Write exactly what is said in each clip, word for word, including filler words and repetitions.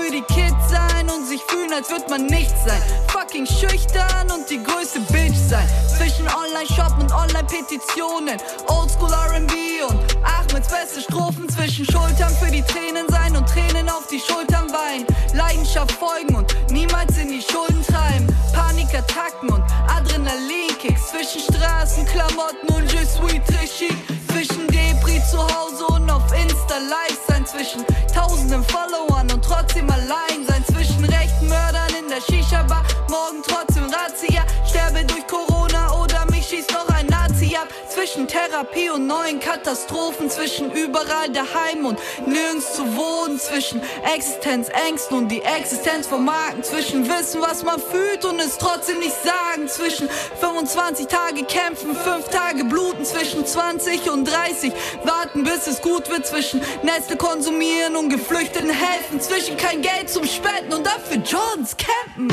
für die Kids sein und sich fühlen, als wird man nichts sein. Fucking schüchtern und die größte Bitch sein. Zwischen Online-Shop und Online-Petitionen, Oldschool R and B und Ahmeds beste Strophen. Zwischen Schultern für die Tränen sein und Tränen auf die Schultern weinen. Leidenschaft folgen und niemals in die Schulden treiben. Panikattacken und Adrenalinkicks. Zwischen Straßenklamotten und Je suis très chic. Zwischen Depri zu Hause und auf Insta live sein. Zwischen tausenden Followern und trotzdem allein sein. Zwischen rechten Mördern in der Shisha-Bar, morgen trotzdem Razzia. Sterbe durch Corona oder mich schießt noch ein Nazi ab. Zwischen Therapie und neuen Katastrophen. Zwischen überall daheim und nirgends zu wohnen. Zwischen Existenzängsten und die Existenz von Marken. Zwischen wissen, was man fühlt und es trotzdem nicht sagen. Zwischen fünfundzwanzig Tage kämpfen, fünf Tage bluten. Zwischen zwanzig und dreißig warten, bis es gut wird. Zwischen Nestle konsumieren und Geflüchteten helfen. Zwischen kein Geld zum Spenden und dafür Jordans campen.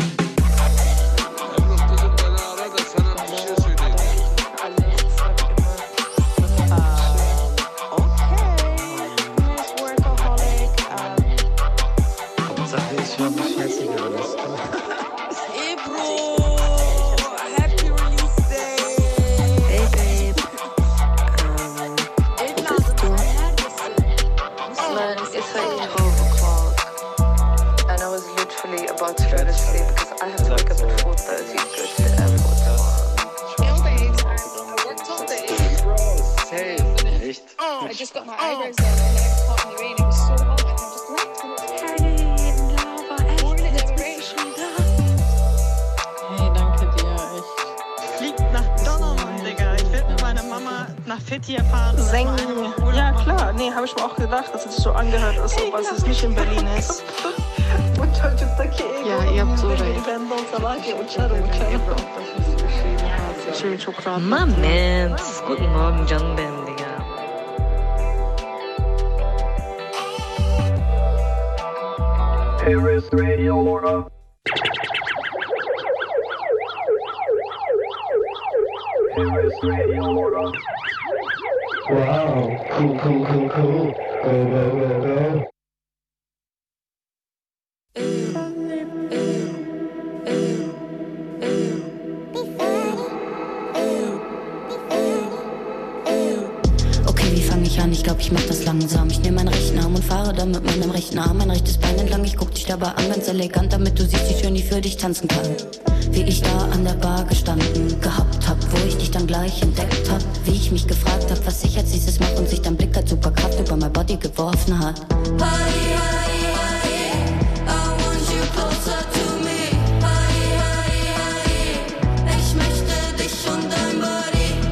I just got my eyebrows done and then I caught in the rain. It was so hot and I just left it. Hey, danke dir. Ich flieg nach Donnermann, Digga. Ich will mit meiner Mama nach Fethiye fahren. Seng. Ja, klar. Nee, habe ich mir auch gedacht, dass es so angehört ist, ob es nicht in Berlin ist. Ja, ihr habt so recht. Moments. Guten Morgen, John Ben, Digga. Here is Radio Lorna. Here is Radio Lorna. Wow, cool, cool, cool, cool. Go, go, go, go. Ich glaub, ich mach das langsam. Ich nehm meinen rechten Arm und fahre dann mit meinem rechten Arm mein rechtes Bein entlang. Ich guck dich dabei an, ganz elegant, damit du siehst, wie schön ich für dich tanzen kann. Wie ich da an der Bar gestanden gehabt hab, wo ich dich dann gleich entdeckt hab. Wie ich mich gefragt hab, was ich als nächstes mach und sich dein Blick als Superkraft über mein Body geworfen hat. Party, party, party, I want you closer to me. Party, party, party, ich möchte dich und dein Body.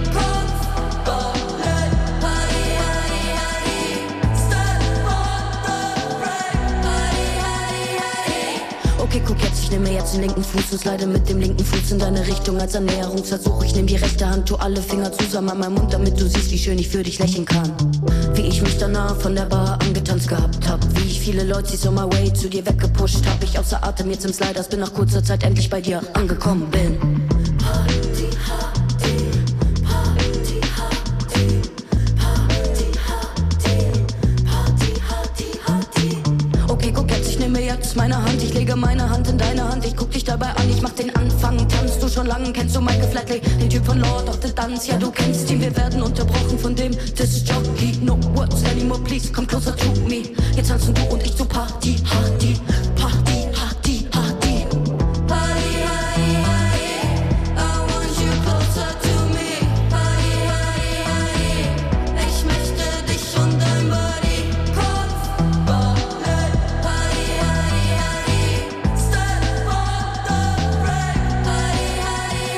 Okay, guck jetzt, ich nehme jetzt den linken Fuß und slide mit dem linken Fuß in deine Richtung als Annäherungsversuch. Ich nehm die rechte Hand, tu alle Finger zusammen an meinem Mund, damit du siehst, wie schön ich für dich lächeln kann. Wie ich mich danach von der Bar angetanzt gehabt hab, wie ich viele Leute on my way zu dir weggepusht hab. Ich außer Atem jetzt im Sliders, bin nach kurzer Zeit endlich bei dir angekommen bin. Party, Party, Party, Party, Party, Party, Party, Party. Okay, guck jetzt, ich nehme jetzt meine Hand, ich lege meine Hand in deine Hand, ich guck dich dabei an, ich mach den Anfang. Tanzt du schon lange, kennst du Michael Flatley, den Typ von Lord of the Dance? Ja, du kennst ihn, wir werden unterbrochen von dem Disc-Jockey. No words anymore, please, come closer to me. Jetzt tanzen du und ich zu Party, Party, Party, Party, Party. Party, Party, Party, I want you closer to me. Party, Party, Party, ich möchte dich und dein Body. Kopf, Ballett, Party, Party, Party, step on the break. Party, Party,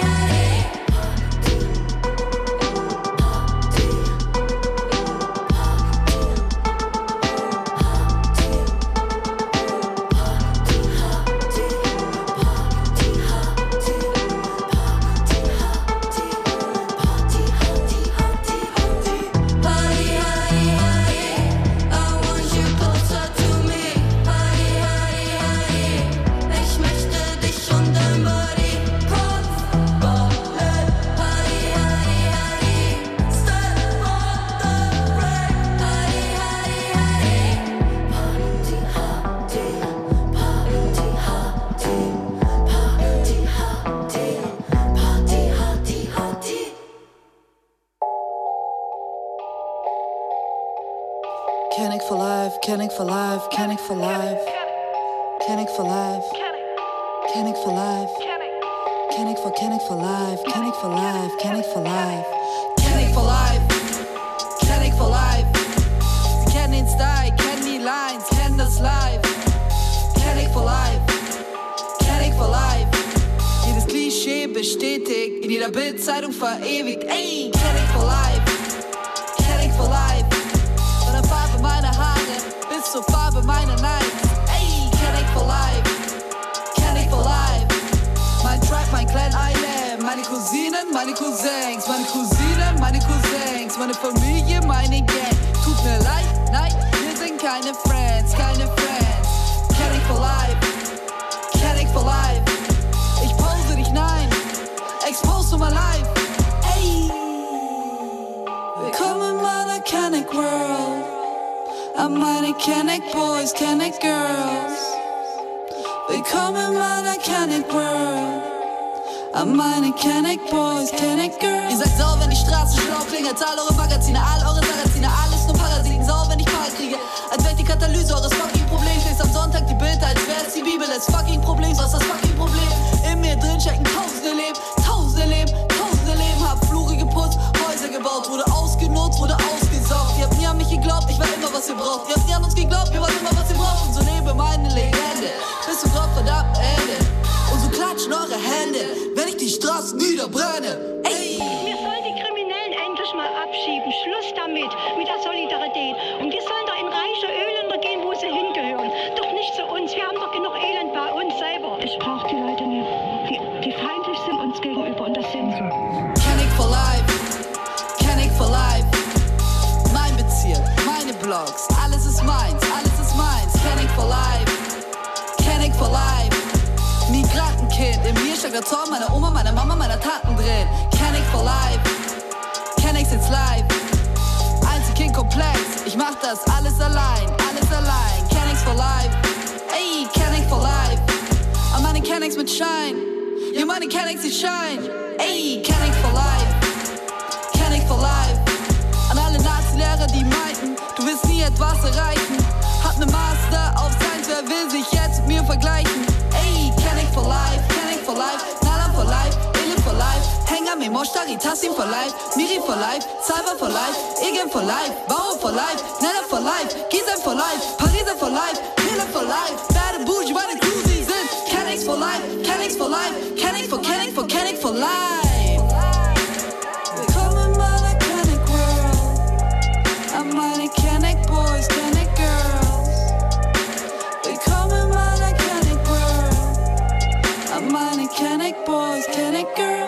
Party, Party, Party, Kennick for life, Kennick for life. Kennick for life. Kennick for life. Kennick for Kennick for life. Kennick for life. Kennick for life. Kennick for life. Kennick for life. Sie kennen den Style, kennen die Lines, kennen das Live. Kennick for life. Kennick for life. Jedes Klischee bestätigt, in jeder Bildzeitung verewigt. Ey, Kennick for life. Kennick for life. Von der Farbe meiner Haare bis zur Farbe meiner Nights. Ey, Kennick for life. Kennick for life. Mein Tribe, mein Clan, I am. Meine Cousinen, meine Cousins. Meine Cousinen, meine Cousins. Meine Familie, meine Gang. Tut mir leid, nein, wir sind keine Friends, keine Friends. Kennick for life. Kennick for life. Ich pose dich, nein. Expose to my life. Ey. Willkommen in meiner Kennick World. An meine Kennick Boys, Kennick Girls. Willkommen in meiner Kennick World. An meine Kennick Boys, Kennick Girls. Ihr seid sauer, wenn die Straße schlau klingelt. All eure Magazine, all eure Sarrazine. Alles nur Parasiten, sauer, wenn ich Paar kriege. Als wäre die Katalyse eures fucking Problems. Lest am Sonntag die Bilder, als wäre es die Bibel. Das fucking Problem, was ist das fucking Problem? In mir drin stecken tausende Leben, tausende Leben, tausende Leben. Hab Flure geputzt, Häuser gebaut. Wurde ausgenutzt, wurde ausgesaugt. Ihr habt nie an mich geglaubt, ich war immer, was ihr braucht. Ihr habt nie an uns geglaubt, wir waren immer, was ihr braucht. Und so lebe meine Legende, bis zum Gottverdammten Ende. Und so klatschen eure Hände, wenn ich die Straßen niederbrenne. Ey! Wir sollen die Kriminellen endlich mal abschieben. Schluss damit, mit der Solidarität. Und die sollen da in reiche Ölländer gehen, wo sie hingehören. Doch nicht zu uns. Wir haben doch genug Elend bei uns selber. Ich brauche die Leute nicht, die, die feindlich sind uns gegenüber. Und das sind sie. Kennick for life. Kennick for life. Mein Bezirk, meine Blogs. Alles ist meins, alles ist meins. Kennick for life. Kennick for life. Migrantenkind, in mir steckt der Zorn meiner Oma, meiner Mama, meiner Tanten drin. Kennick for life, Kennick sitzt live. Einzelkind-Komplex, ich mach das alles allein, alles allein. Kennicks for life, ey, Kennick for life. An meine Kennicks mit Schein, ja meine Kennicks die Schein. Ey, Kennick for life, Kennick for life. An alle Nazi-Lehrer, die meinten, du wirst nie etwas erreichen. Hab ne Master auf Science, wer will sich jetzt mit mir vergleichen? Ey, Kennick for life, Kennick for life, Nalan for life, Ilin for life, Hengame, Moshtari, Tassim for life, Miri for life, Salva for life, Igen for life, Bauer for life, Nella for life, Gizem for life, Pariser for life, Hiller for life, Bad Bougie, meine Crew, sie sind Kennicks for life, Kennicks for life, Kennick for Kennick for Kennick for life. Willkommen in meiner Kennick World, an meine Kennick Boys, Kennick Girls. Willkommen in meiner Kennick World, an meine Kennick Boys, Kennick Girls.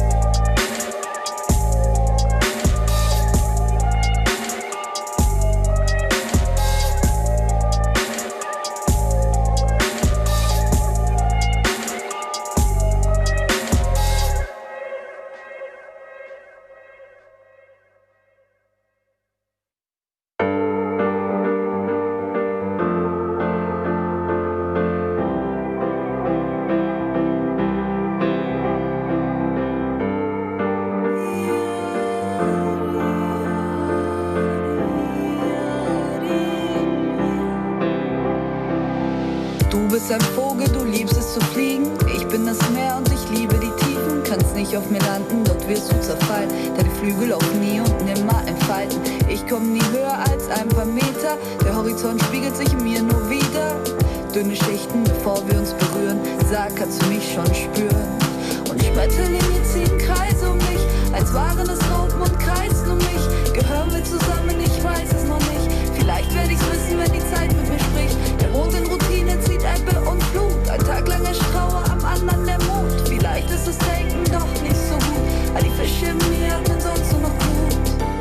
Ein Vogel, du liebst es zu fliegen. Ich bin das Meer und ich liebe die Tiefen. Kannst nicht auf mir landen, dort wirst du zerfallen. Deine Flügel auf nie und nimmer entfalten. Ich komm nie höher als ein paar Meter. Der Horizont spiegelt sich in mir nur wieder. Dünne Schichten, bevor wir uns berühren. Sag, kannst du mich schon spüren? Und Schmetterlinge ziehen Kreise um mich, als waren es Raupen und kreisen um mich. Gehören wir zusammen? Ich weiß es noch nicht. Vielleicht werde ich's wissen, wenn die Zeit mit mir spricht. Der Mond in Routine zieht Ebbe und Flut. Ein Tag lang ich traue, am anderen der Mut. Vielleicht ist das Denken doch nicht so gut. All die Fische in mir atmen sonst nur noch Blut.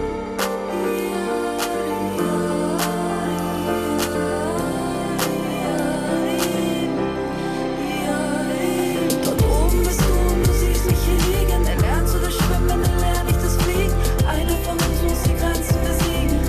Dort oben bist du und du siehst mich hier liegen. Erlernst du das Schwimmen, erlern ich das Fliegen. Einer von uns muss die Grenzen besiegen.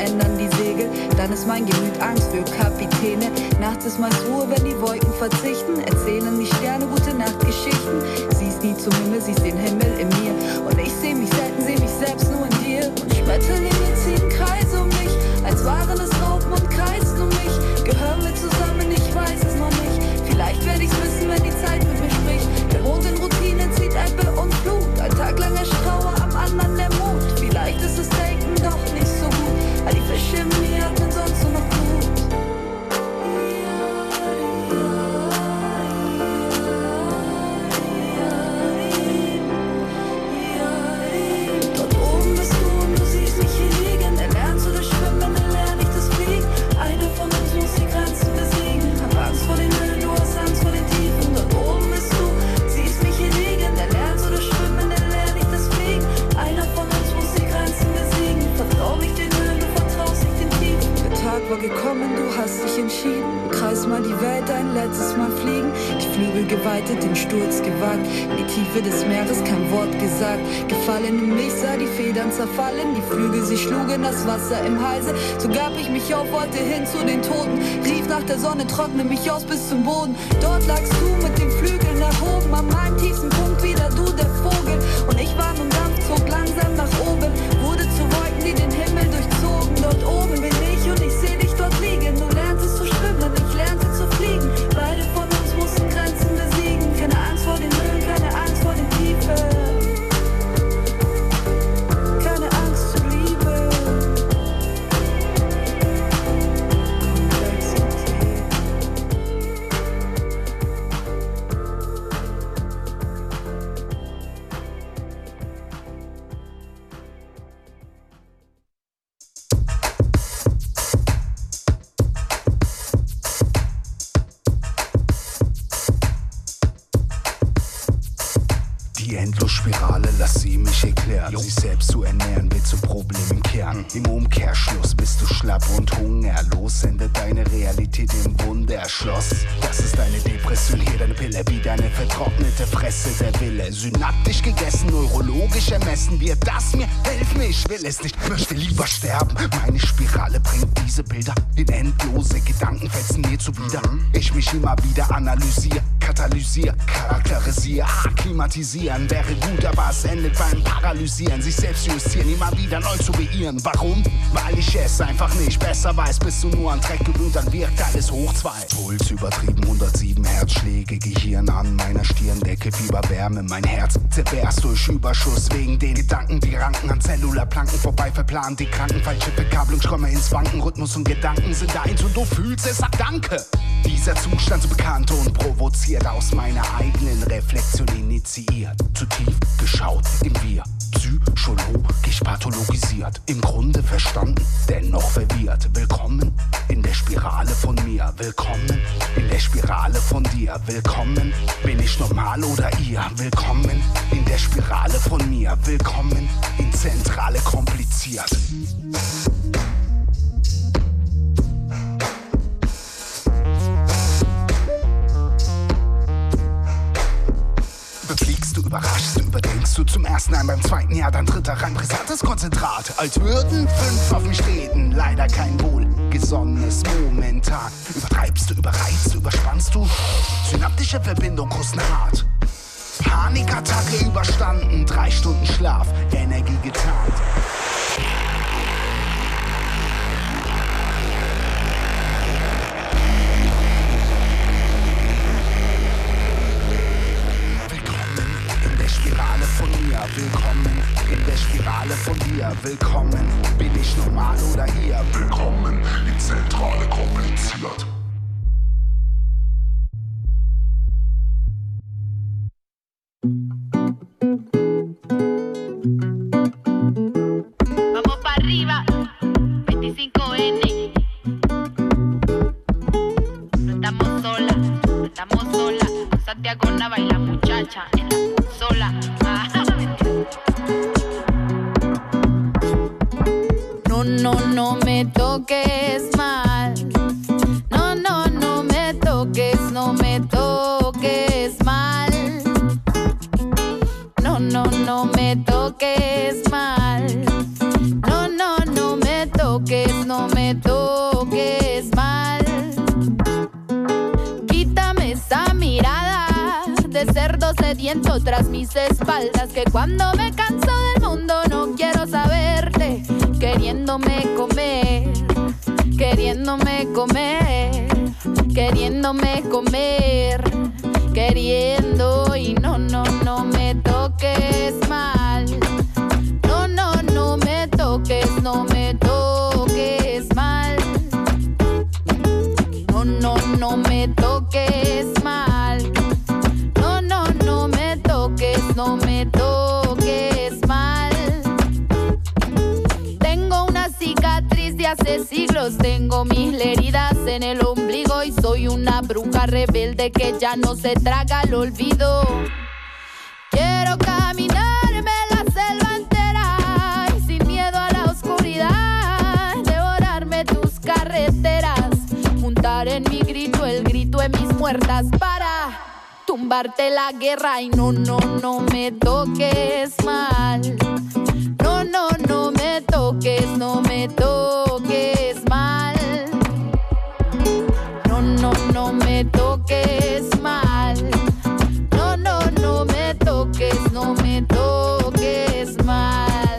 ändern die Segel. Dann ist mein Gemüt Angst für Kapitäne. Nachts ist meist Ruhe, wenn die Wolken verzichten. Erzählen die Sterne gute Nachtgeschichten. Siehst nie zum Himmel, siehst den Himmel in mir. Und ich seh mich selten, seh mich selbst nur in dir. Und Schmetterlinge ziehen Kreise um mich, als waren es Raupen und kreisen um mich. Gehören wir zusammen, ich weiß es noch nicht. Vielleicht werde ich's wissen, wenn die Zeit mit mir spricht. Der Mond in Routinen zieht Ebbe und Flut. Ein Tag lang erst Trauer, am anderen der Mut. Vielleicht ist es Denken doch nicht so gut. All die Fische in mir atmen sonst nur noch gut. Dort oben bist du und du siehst mich hier liegen. Erlernst du das Schwimmen, erlerne ich das Fliegen. Einer von uns muss die Grenzen besiegen. Hab Angst vor den Höhen, du hast Angst vor den Tiefen. Dort oben bist du, siehst mich hier liegen. Erlernst du das Schwimmen, erlerne ich das Fliegen. Einer von uns muss die Grenzen besiegen. Vertrau nicht den Höhen, du vertraust nicht den Tiefen. Der Tag war gekommen, du hast dich entschieden. Kreis mal die Welt, ein letztes Mal fliegen. Die Flügel geweitet, den Sturz gewagt. In die Tiefe des Meeres kein Wort gesagt. Gefallen in mich, sah die Federn zerfallen. Die Flügel, sie schlugen das Wasser im Halse. So gab ich mich auf, wollte hin zu den Toten. Rief nach der Sonne, trockne mich aus bis zum Boden. Dort lagst du mit den Flügeln erhoben. An meinem tiefsten Punkt wieder du, der Vogel. Und ich war nun Dampf, zog langsam nach oben. Wurde zu Wolken, die den Himmel durchzogen. Dort oben bin ich und ich seh dich dort liegen. Du lernst es zu schwimmen, ich lernte zu fliegen. Beide von uns mussten Grenzen besiegen. Keine Angst vor den Höhen, keine Angst vor den Tiefen. Keine Angst zur Liebe. Komplexität. Die Endlosspirale, lass sie mich erklären. Sich selbst zu ernähren wird zum Problem im Kern. Im Umkehrschluss bist du schlapp und hungerlos. Endet deine Realität im Wunderschloss. Das ist deine Depression, hier deine Pille. Wie deine vertrocknete Fresse, der Wille. Synaptisch gegessen, neurologisch ermessen wird das mir. Hilf mir, ich will es nicht, möchte lieber sterben. Meine Spirale bringt diese Bilder in endlose Gedankenfetzen mir zuwider. Ich mich immer wieder analysiere, katalysiere, charakterisiere, akklimatisieren. Wäre gut, aber es endet beim Paralysieren. Sich selbst justieren, immer wieder neu zu beirren. Warum? Weil ich es einfach nicht besser weiß. Bist du nur an Dreck gewöhnt, dann wirkt alles hoch zwei. Puls übertrieben, hundertsieben Herzschläge. Gehirn an meiner Stirndecke, Fieberwärme. Mein Herz zerberst durch Überschuss. Wegen den Gedanken, die ranken an Zellularplanken vorbei verplant. Die Kranken, falsche Verkabelung, ich komme ins Wanken. Rhythmus und Gedanken sind eins und du fühlst es, sag Danke. Dieser Zustand so bekannt und provoziert, aus meiner eigenen Reflexion initiiert. Zu tief geschaut im Wir, psychologisch pathologisiert. Im Grunde verstanden, dennoch verwirrt. Willkommen in der Spirale von mir. Willkommen in der Spirale von dir. Willkommen, bin ich normal oder ihr? Willkommen in der Spirale von mir. Willkommen in Zentrale kompliziert. Befliegst du, überraschst du, überdenkst du zum ersten Mal beim zweiten Jahr, dann dritter rein brisantes Konzentrat. Als würden fünf auf mich reden, leider kein wohlgesonnenes momentan. Übertreibst du, überreizt du, überspannst du, synaptische Verbindung kosten hart. Panikattacke überstanden, drei Stunden Schlaf, Energie getarnt. Spirale von mir, willkommen in der Spirale von dir, willkommen, bin ich normal oder ihr? Willkommen in Zentrale kompliziert. Vamos pa' arriba, veinticinco ene. No estamos solas, no estamos solas. Santiago Nava y la muchacha en la sola. No, no, no me toques mal. No, no, no me toques, no me toques mal. No, no, no me toques mal. No, no, no me toques, no me toques mal. Quítame esa mirada de cerdo sediento tras mis espaldas, que cuando me canso del mundo no quiero saberte, queriéndome comer, queriéndome comer, queriéndome comer, queriendo. Y no, no, no me toques mal. No, no, no me toques, no me toques mal. No, no, no me toques mal. No, no, no me toques, no me toques mal. Tengo una cicatriz de hace siglos, tengo mil heridas en el ombligo y soy una bruja rebelde que ya no se traga el olvido. Quiero caminarme la selva entera y sin miedo a la oscuridad, devorarme tus carreteras, juntar en mi grito el grito de mis muertas para tumbarte la guerra. Y no, no, no me toques mal. No, no, no me toques, no me toques mal. No, no, no me toques mal. No, no, no me toques, no me toques mal.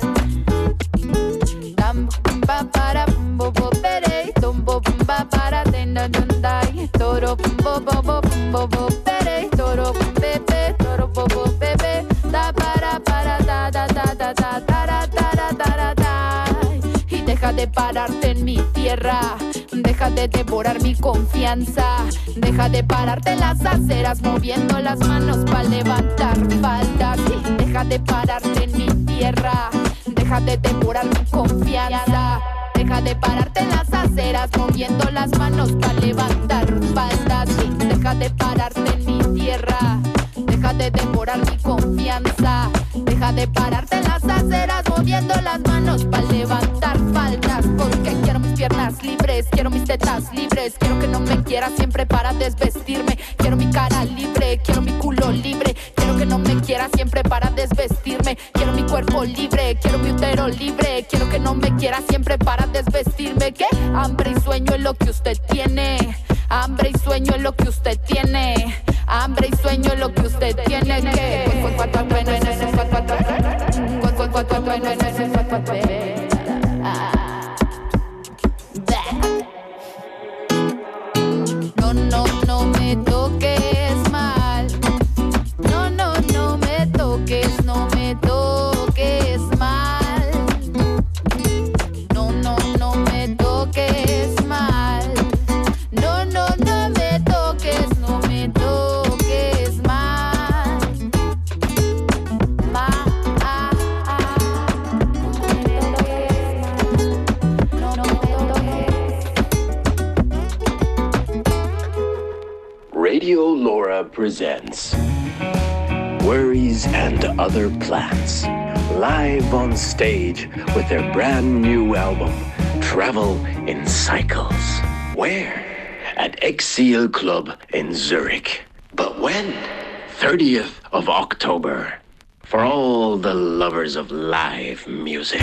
Tam pa para bo bo pere, tom bo pa para tenda tendai, toro bo bo bo bo bo pere, toro pepe, toro bo bo pepe, da para para da da da da da da da da da. Y deja de pararte en mi tierra, deja de devorar mi confianza, deja de pararte en las aceras moviendo las manos para levantar faldas. Y deja de pararte en mi tierra, deja de devorar mi confianza, deja de pararte en las aceras moviendo las manos para levantar faldas. Y deja de pararte en mi tierra, deja de devorar mi confianza, deja de pararte en las aceras moviendo las manos para levantar faldas. Porque quiero mis piernas libres, quiero mis tetas libres, quiero que no me quieras siempre para desvestirme, quiero mi cara libre, quiero mi culo libre, quiero que no me quieras siempre para desvestirme, quiero mi cuerpo libre, quiero mi útero libre, quiero que no me quieras siempre para desvestirme. ¿Qué? Hambre y sueño es lo que usted tiene, hambre y sueño es lo que usted tiene, hambre y sueño es lo que usted tiene. ¿Qué? No, no, no me toques mal. No, no, no me toques, no me toques mal. No, no, no me toques mal. No, no, no me toques, no me toques mal. Ma, ah, ah. No me toques mal. No, no me toques. Radio Laura presents Worries and Other Plants, live on stage with their brand new album, Travel in Cycles. Where? At Exil Club in Zurich. But when? thirtieth of October. For all the lovers of live music.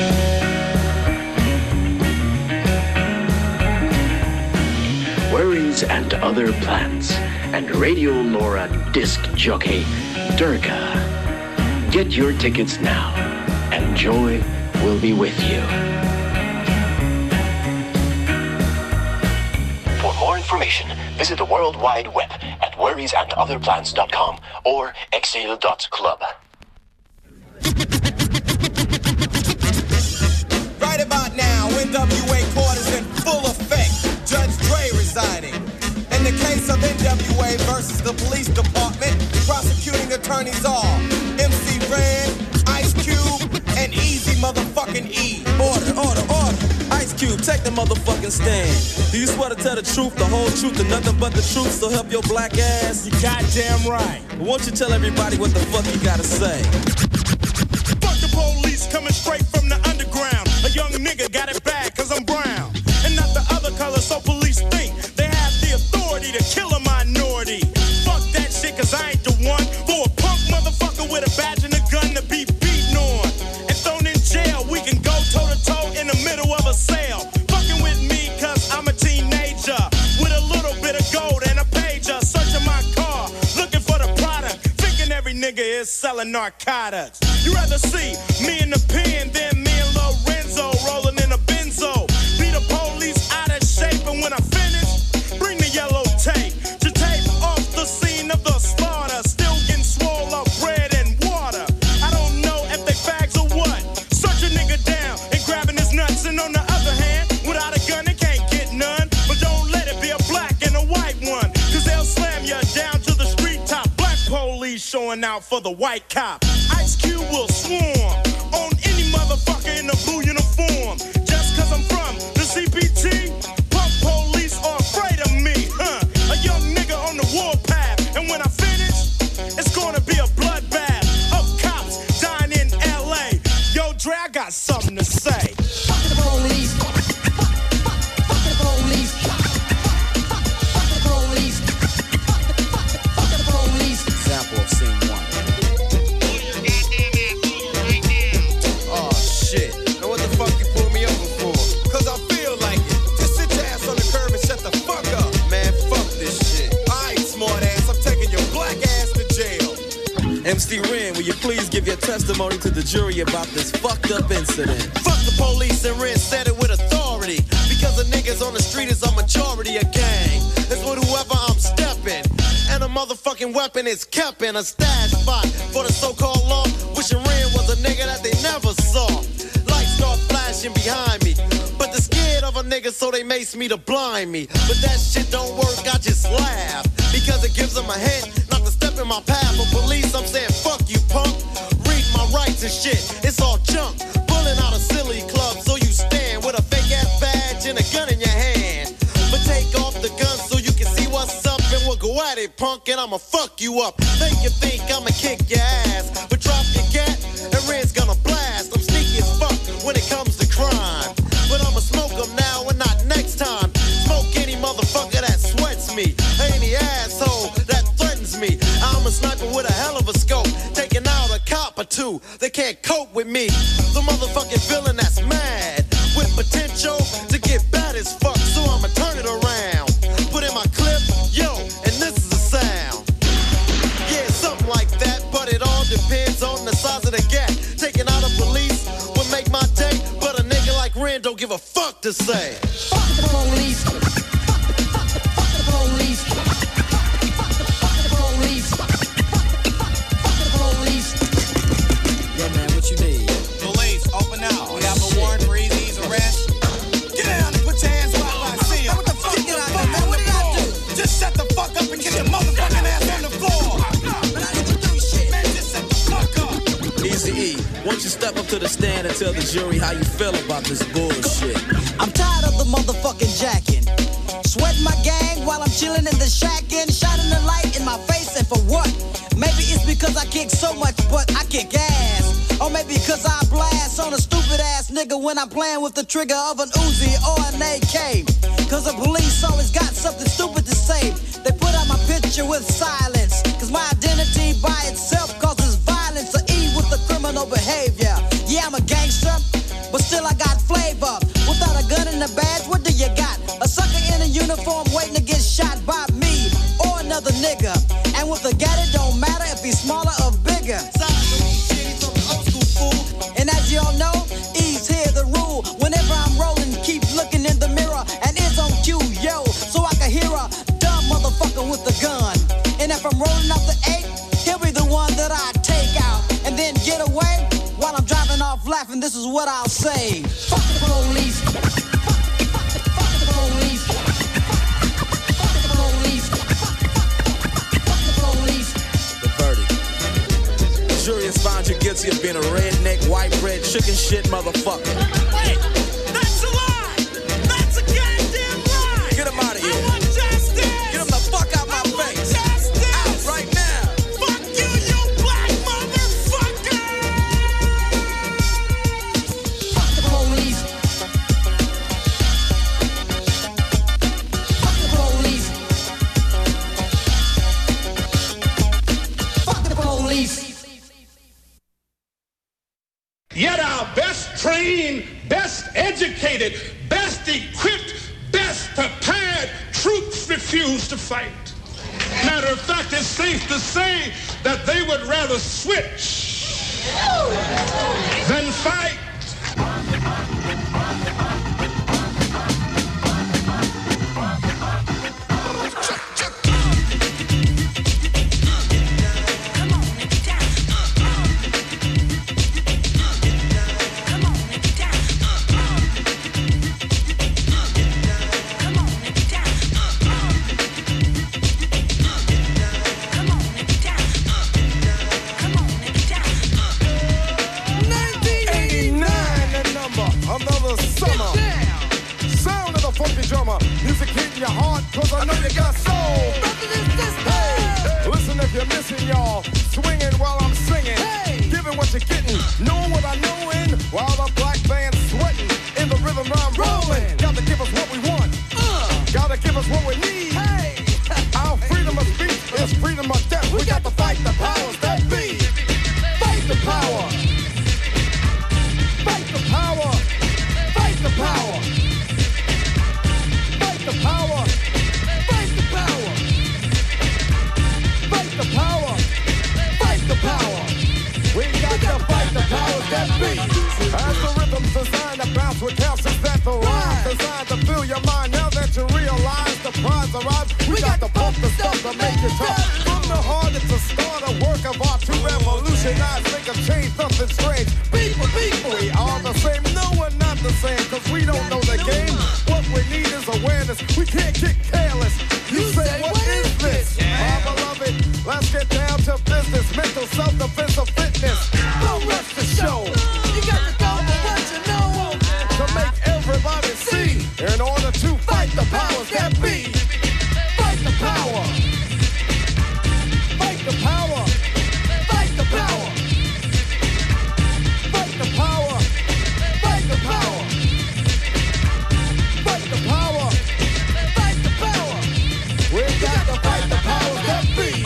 Worries and Other Plants and Radio Laura disc jockey Durga. Get your tickets now and joy will be with you. For more information, visit the World Wide Web at worries and other plants dot com or exile dot club. Right about now, N W A court is in full effect. Judge Dre resigning. In the case of N W A versus the police department, prosecuting attorneys are M C Ren, Ice Cube, and Easy motherfucking E. Order, order, order. Ice Cube, take the motherfucking stand. Do you swear to tell the truth, the whole truth, and nothing but the truth, so help your black ass? You goddamn right. Well, won't you tell everybody what the fuck you gotta say? Fuck the police coming straight from the underground. A young nigga got it bad cause I'm brown. And not the other color, so police think they have the authority to kill a minority. Fuck that shit cause I ain't the one for a punk motherfucker with a badge and a gun to be beaten on and thrown in jail. We can go toe to toe in the middle of a sale. Fuck selling narcotics. You rather see me in the pen than me and Lorenzo rolling in a benzo. Be the police out of shape, and when I finish, bring the yellow tape to tape off the scene of the slaughter. Still getting swole up bread and water. I don't know if they fags or what. Search a nigga down and grabbing his nuts, and on the other hand, without a gun, they can't get none. But don't let it be a black and a white one, cause they'll slam you down to the street top. Black police showing out for the white cop. Ice Cube will swarm on any motherfucker in a blue uniform. Just cause I'm from the C P T, punk police are afraid of me, huh? A young nigga on the warpath, and when I finish, it's gonna be a bloodbath of cops dying in L A. Yo, Dre, I got something to say. Fuck the police. Fuck the police. Fuck the police. Fuck the police. Example of scene one. Oh shit. Now what the fuck you pull me over for? Cause I feel like it. Just sit your ass on the curb and shut the fuck up. Man, fuck this shit. Alright, smart ass, I'm taking your black ass to jail. M C Ren, will you please give your testimony to the jury about this fucked up incident? Fuck the police, and Ren said it with authority. Because the niggas on the street is a majority of gang. It's with whoever I'm stepping. And a motherfucking weapon is kept in a stash spot for the so-called law. Wishing Ren was a nigga that they never saw. Lights start flashing behind me, but they're scared of a nigga, so they mace me to blind me. But that shit don't work, I just laugh, because it gives them a hint not to step in my path. For police, I'm saying fuck you, punk. Read my rights and shit, it's all junk. Pulling out a silly club, so you stand with a fake ass badge and a gun in your hand. But take off the gun so you can see what's up, and we'll go at it, punk, and I'ma fuck you up. Make you think I'ma kick your ass, but drop your cat and Red's gonna blast. I'm sneaky as fuck when it comes to crime, but I'ma smoke them now and not next time. Smoke any motherfucker that sweats me, any asshole that threatens me. I'm a sniper with a hell of a scope, taking out a cop or two. They can't cope with me. The motherfucking villain that's mad with potential to get bad as fuck, so I'ma turn it around. Put in my clip, yo, and this is the sound. Yeah, something like that, but it all depends on the size of the gap. Taking out a police would make my day, but a nigga like Ren don't give a fuck to say. Fuck the police. Fuck the police. Fuck the police. Fuck the police. Yeah, man, what you need? Police, open up. We have a warrant for Easy's arrest. Get down and put your hands where I see you. What the fuck did I do, man? What did I do? Just shut the fuck up and get your motherfucking ass on the floor. Man, I didn't do shit. Man, just shut the fuck up. Easy E, won't you step up to the stand and tell the jury how you feel about this bullshit? I'm tired of the motherfucking jacking. Sweating my gang while I'm chilling in the shack and shining the light in my face, and for what? Maybe it's because I kick so much, but I kick ass. Or maybe because I blast on a stupid ass nigga when I'm playing with the trigger of an Uzi or an A K. Cause the police always got something stupid to say. They put out my picture with silence, cause my identity by itself causes violence. Or E with the criminal behavior. Yeah, I'm a gangster, but still I got flavor. Without a gun and a badge, what do you got? A sucker in a uniform waiting to get shot by me or another nigga. And with a gat, it don't matter if he's smaller or bigger. And as y'all know, E's here the rule. Whenever I'm rolling, keep looking in the mirror, and it's on cue, yo, so I can hear a dumb motherfucker with a gun. And if I'm rolling up the eight, he'll be the one that I take out and then get away. While I'm driving off laughing, this is what I'll say. Fuck the police. Fuck the, fuck the police. Fuck the police. Fuck the police. The verdict. The jury has found you guilty of being a redneck, white bread, chicken shit motherfucker. Wait, that's a lie. That's a goddamn lie. Get him out of here. I want justice. Get him the fuck out my I face. Want justice. Out right now. Fuck you, you black motherfucker. Fuck the police. Fuck the police. Fuck the police. Yet our best trained, best educated, best equipped, best prepared troops refuse to fight. Matter of fact, it's safe to say that they would rather switch than fight. Music hitting your heart, cause I know you got soul. Hey, listen if you're missing, y'all. Swinging while I'm singing. Hey, giving what you're getting. Knowing what I know in. While the black band's sweating. In the rhythm I'm rolling. Gotta give us what we want. Uh, Gotta give us what we need. Hey, our freedom of speech is freedom of death. We, we got to fight the powers that be. Fight the power. Fight the power. Fight the power. The power, fight the power, fight the power, fight the power. We got to fight the powers that be. As the rhythm's designed to bounce with calcium that the rhyme designed to fill your mind. Now that you realize the prize arrives, we, we got to pump the stuff to make it tough. From the heart, it's a start, a work of art to revolutionize, make a change, something strange. People, people, we are the same. No, we're not the same, cause we don't know the game. What we need is awareness. We can't get careless. You, you say, say, what is this? Yeah. My beloved, let's get down to business. Mental self-defense of fitness. Don't rush the show. You got to go for what you know. To make everybody see. In order to fight the powers that be. Fight the power. Fight the power. Fight the power. Fight the power. Fight the power. Fight the power. Fight the power. We got to fight the powers that be.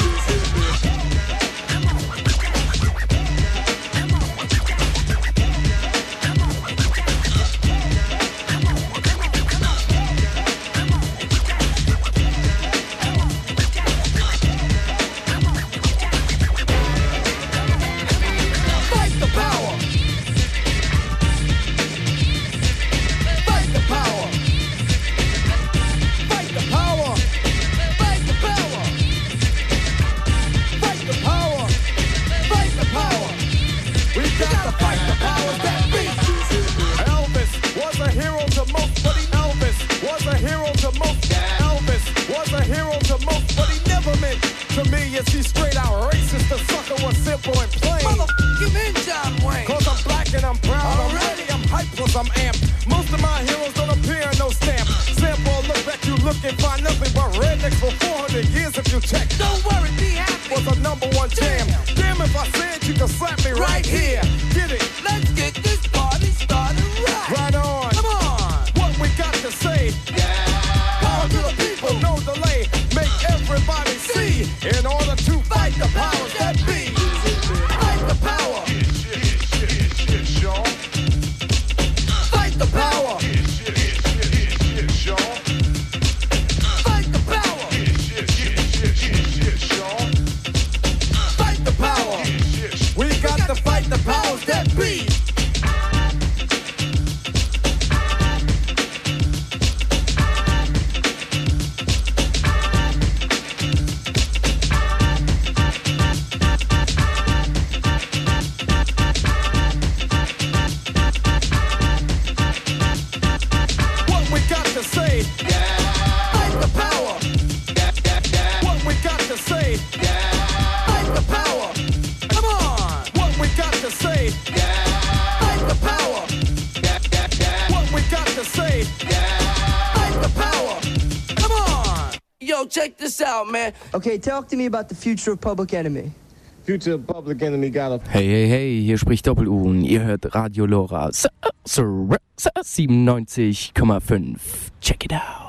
I'm amped. Most of my heroes don't appear in no stamp. Sample look back, you look and find nothing but rednecks for four hundred years if you check. Don't worry, be happy. Was a number one jam. Damn, if I said you could slap me right, right here. Get it? Let's get this party started right. Right on. Come on. What we got to say? Yeah. Power to the people, no delay. Make everybody see. In order to fight the powers that be. Fight the power. The power. Fight the power. Fight the power. We got to fight the powers that be. Check this out, man. Okay, talk to me about the future of Public Enemy. Future of Public Enemy got a... Hey, hey, hey, hier spricht Doppel-U und ihr hört Radio Lora siebenundneunzig Komma fünf. Check it out.